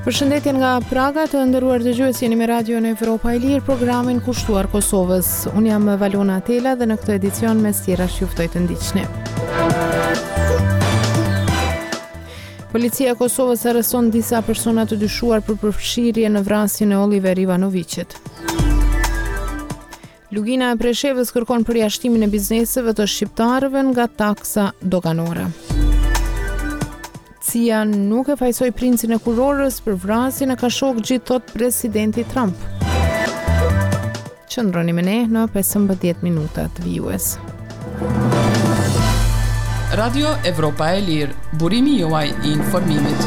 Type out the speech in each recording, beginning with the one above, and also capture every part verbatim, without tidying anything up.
Përshëndetje nga Praga, të nderuar dëgjues, jeni me Radio në Evropa e Lirë, programin kushtuar Kosovës. Unë jam Valona Tela dhe në këtë edicion mes tjera juftoj të ndiqni. Policia e Kosovës arreston disa persona të dyshuar për përfshirje në vrasjen e Oliver Ivanovicit. Lugina e Preshevës kërkon përjashtimin e bizneseve të shqiptarëve nga taksa doganore. C I A nuk e fajsoi princin e kurorës për vrasjen e Kashoggjit, thot presidenti Trump. Qëndroni me ne në pesëmbëdhjetë minuta të vijues. Radio Evropa e Lirë, burimi juaj i informimit.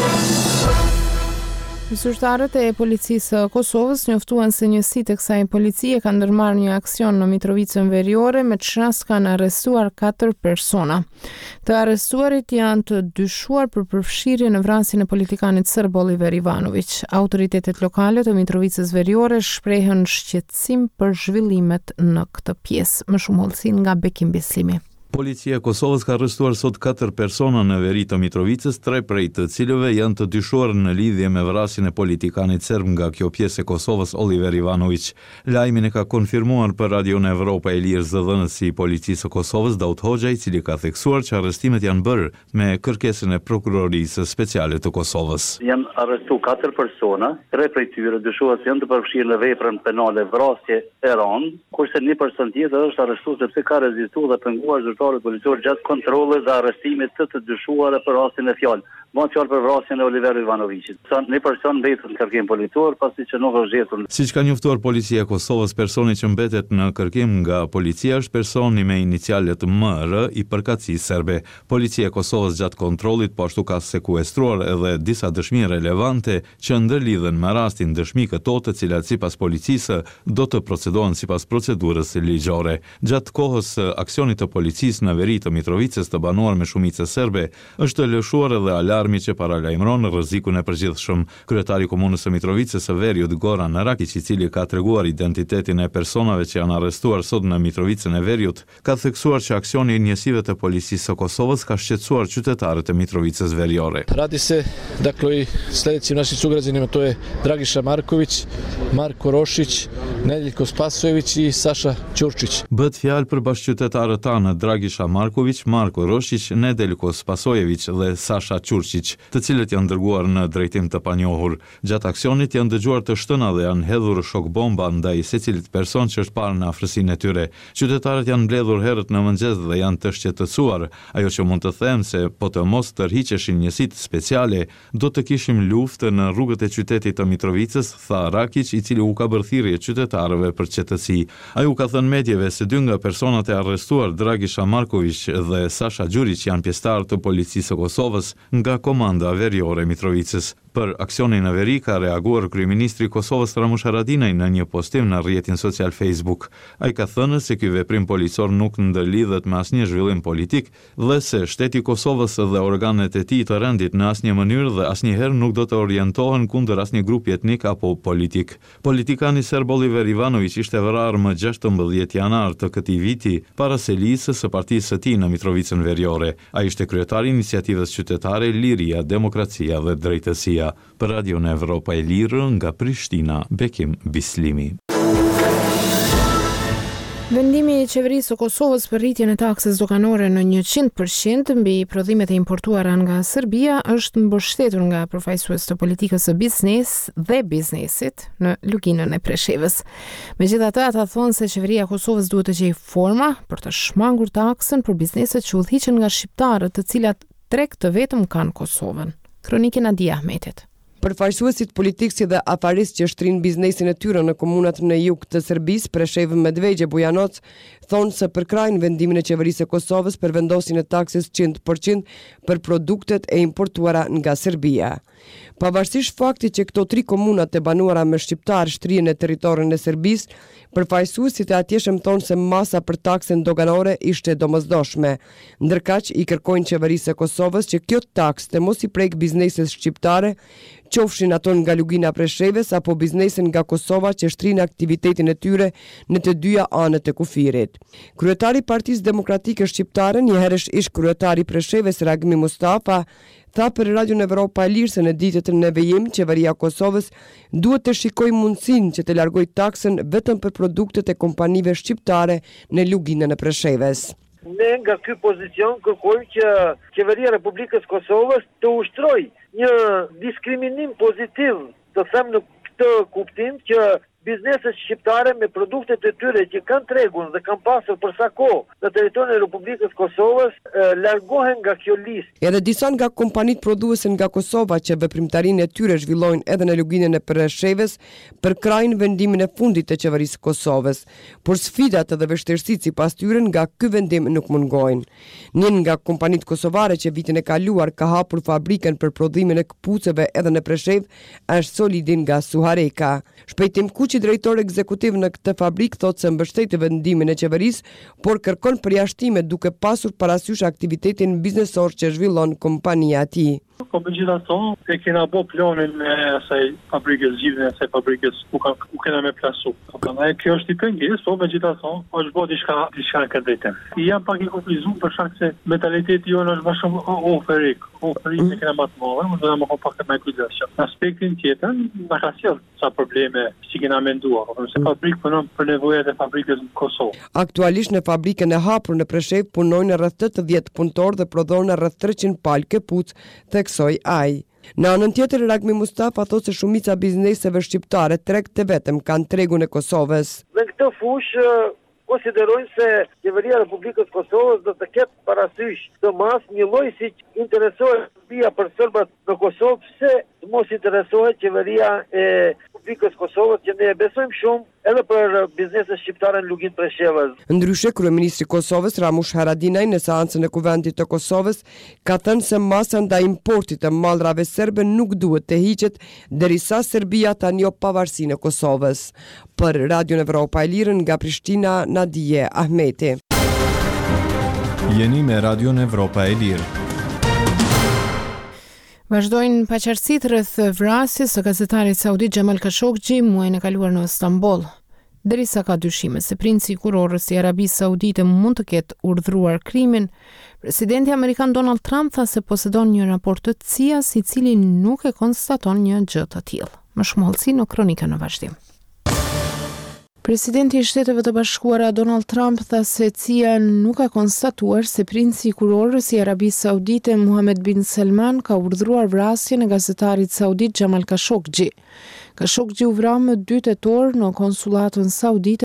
Zyrtarët e policisë së Kosovës njoftuan se njësitë e kësaj policie kanë ndërmarrë një aksion në Mitrovicën Veriore, me çast kanë arrestuar katër persona. Të arrestuarit janë të dyshuar për përfshirje në vrasjen e politikanit serb Oliver Ivanović. Autoritetet lokale të Mitrovicës Veriore shprehën shqetësim për zhvillimet në këtë pjesë. Më shumë hollësi nga Bekim Bislimi. Policia e Kosovës ka arrestuar sot katër persona në veri të Mitrovicës, tre prej të cilëve janë të dyshuar në lidhje me vrasjen e politikanit serb nga kjo pjesë e Kosovës Oliver Ivanović. Lajmin e ka konfirmuar për Radio në Evropa e Lirë zëdhënësi i policisë së Kosovës Daud Hoxha, i cili ka theksuar që arrestimet janë bërë me kërkesën e prokurorisë speciale të Kosovës. Janë arrestu katër persona, tre prej tyre dyshohet se janë të përfshirë në veprën penale vrasje e rënd, kurse një person tjetër është arrestuar sepse ka rezistuar dhe penguar politor gjatë kontrollit dhe arrestimit të të dyshuara për rastin e fjalë. Më fjalë për vrasjen e Oliver Ivanovicit. Një person mbetet në kërkim politor pasi që nuk është gjetur. Siç ka njoftuar policia e Kosovës, personi që mbetet në kërkim nga policia është personi me inicialet M R i përkatësisë serbe. Policia e Kosovës gjatë kontrollit po ashtu ka sekuestruar edhe disa dëshmi relevante që ndërlidhen me rastin, dëshmi këto të cilat sipas policisë do të procedohen sipas procedurës ligjore. Gjatë kohës aksionit të policisë në veri të Mitrovicës të banuar me shumicë serbe, është lëshuar edhe alarmi që paralajmëron rrezikun e përgjithshëm. Kryetari i komunës së Mitrovicës së Veriut Goran Rakić, i cili ka treguar identitetin e personave që janë arrestuar sot në Mitrovicën e Veriut, ka theksuar që aksioni i njësive të policisë së Kosovës ka shqetësuar qytetarët e Mitrovicës Veriore. Radi se, dakle, i sledećim našim sugrađanima, to je Dragiša Marković, Marko Rošić, Nedeljko Spasojević i Saša Ćurčić. Bëhet fjalë për bashkëqytetarët tanë Dragiša Marković, Marko Rošić, Nedeljko Spasojević dhe Sasha Ćurčić, të cilët janë dërguar në drejtim të panjohur. Gjatë aksionit janë dëgjuar të shtëna dhe janë hedhur shok bomba ndaj secilit person që është parë në afërsinë e tyre. Qytetarët janë mbledhur herët në mëngjes dhe janë të shqetësuar. Ajo që mund të them se po të mos tërhiqeshin njësitë speciale, do të kishim luftë në rrugët e qytetit të Mitrovicës, tha Rakić, i cili u ka bërë thirrje qytetarëve për qetësi. Ai u ka thënë medjeve se dy nga personat e arrestuar, Dragiša Marković dhe Sasha Ćurčić, janë pjesëtarë të policisë së Kosovës nga komanda veriore Mitrovicës. Për aksionin në veri ka reaguar kryeministri i Kosovës Ramush Haradinaj në një postim në rrjetin social Facebook. Ai ka thënë se ky veprim policor nuk ndërlidhet me asnjë zhvillim politik dhe se shteti i Kosovës dhe organet e tij të rendit në asnjë mënyrë dhe asnjëherë nuk do të orientohen kundër asnjë grupi etnik apo politik. Politikani serb Oliver Ivanović ishte vrarë më gjashtëmbëdhjetë janar të këtij viti para selisë së partisë së tij në Mitrovicën Veriore. Ai ishte kryetari i iniciativës qytetare Liria, Demokracia dhe Drejtësia. Për Radio në Evropa e Lirë nga Prishtina, Bekim Bislimi. Vendimi i qeverisë së Kosovës për rritjen e taksës doganore në njëqind përqind mbi prodhimet e importuara nga Serbia është mbështetur nga përfaqësues të politikës së biznes dhe biznesit në luginën e Preshevës. Megjithatë, ata thonë se qeveria e Kosovës duhet të gjejë forma për të shmangur taksën për bizneset që udhëhiqen nga shqiptarët, të cilat treg të vetëm kanë Kosovën. Kronikën Adia Ahmetit. Përfaqësuesit politikë si dhe afaristë që shtrin biznesin e tyre në komunat në jug të Serbisë, Preshevë, Medvegje, Bujanoc, thonë se përkrajnë vendimin e qeverisë së Kosovës për vendosin e taksës njëqind përqind për produktet e importuara nga Serbia. Pavarësisht faktit që këto tri komunat e banuara me shqiptar shtrihen në territorin e Serbisë, përfaqësuesit e atjeshëm thonë se masa për taksën doganore ishte domosdoshme. Ndërkaq i kërkojnë qeverisë së Kosovës që kjo taksë të mos i prek bizneset shqiptare qofshin ato nga lugina Presheves apo biznesin nga Kosova që shtrinë aktivitetin e tyre në të dyja anët e kufirit. Kryetari i Partisë Demokratike Shqiptare, njëherësh ish kryetari Presheves Ragmi Mustafa, tha për Radion Evropa e Lirë se në ditët në vijim, qeveria Kosovës duhet të shikojë mundësinë që të largojë taksën vetëm për produktet e kompanive shqiptare në luginën e Presheves. Ne nga ky pozicion kërkojmë që qeveria e Republikës Kosovës të ushtrojë një diskriminim pozitiv, të them në këtë kuptim që bizneset shqiptare me produktet e tyre që kanë tregun dhe kanë pasur për sa kohë në territorin e Republikës Kosovës e, largohen nga kjo listë. Edhe disa nga kompanitë prodhuese nga Kosova që veprimtarinë e tyre zhvillojnë edhe në luginën e Presheves përkrajnë vendimin e fundit të qeverisë Kosovës, por sfidat dhe vështirësitë sipas tyre nga ky vendim nuk mungojnë. Një nga kompanitë kosovare që vitin e kaluar ka hapur fabrikën për prodhimin e këpucëve edhe në Preshev është Solidin nga Suhareka. Shpejtim Kuqi, drejtor ekzekutiv në këtë fabrik, thotë se mbështet vendimin e qeverisë, por kërkon përjashtime duke pasur parasysh aktivitetin biznesor që zhvillon kompania e tij. Po megjithatë, e kena bo planin me asaj fabrikës, zgjidhjen e asaj fabrikës ku ka ku kena me plasu. Prandaj kjo është i pengesë, po megjithatë, është bërë diçka diçka këtë drejtim. Jam pak i konfuzuar për shkak se mentaliteti jonë është më shumë oferik. Oferik që kena më të mëdha, më do të më pak më kujdes. Në aspektin tjetër, na ka sjell sa probleme që kena menduar, por se fabrikë punon për nevojat e fabrikës në Kosovë. Aktualisht në fabrikën e hapur në Preshev punojnë rreth tetëdhjetë punëtorë dhe prodhojnë rreth treqind palë këpucë, theksoi ai. Në anën tjetër, Ragmi Mustafa thotë se shumica bizneseve shqiptare tregtë vetëm kanë tregun e Kosovës. Në këtë fushë konsiderojnë se qeveria e Republikës Kosovës do të ketë parasysh të mas një lloj si interesohet Serbia për serbat në Kosovë, pse të mos interesohet qeveria e Republikës Kosovës, që ne e besojmë shumë edhe për bizneset shqiptare në luginë Preshevës. Ndryshe, kryeministri i Kosovës Ramush Haradinaj në seancën e Kuvendit të Kosovës ka thënë se masa ndaj importit të mallrave serbe nuk duhet të hiqet derisa Serbia ta njohë pavarësinë e Kosovës. Për Radion Evropa e Lirë nga Prishtina, Nadije Ahmeti. Jeni me Radion Evropa e Lirë. Vazhdojnë paqartësitë rreth vrasjes së gazetarit saudit Jamal Khashoggi muajin e kaluar në Istanbul. Derisa ka dyshime se princi i kurorës i Arabisë Saudite mund të ketë urdhëruar krimin, presidenti amerikan Donald Trump tha se posedon një raport të C I A-s i cili nuk e konstaton një gjë të tillë. Më shumë hollësi në kronikën në vazhdim. Presidenti i Shteteve të Bashkuara Donald Trump tha se C I A nuk ka konstatuar se princi i kurorës i Arabisë Saudite Mohammed bin Salman ka urdhëruar vrasjen e gazetarit saudit Jamal Khashoggi. Khashoggi u vra më dy tetor në konsullatën saudite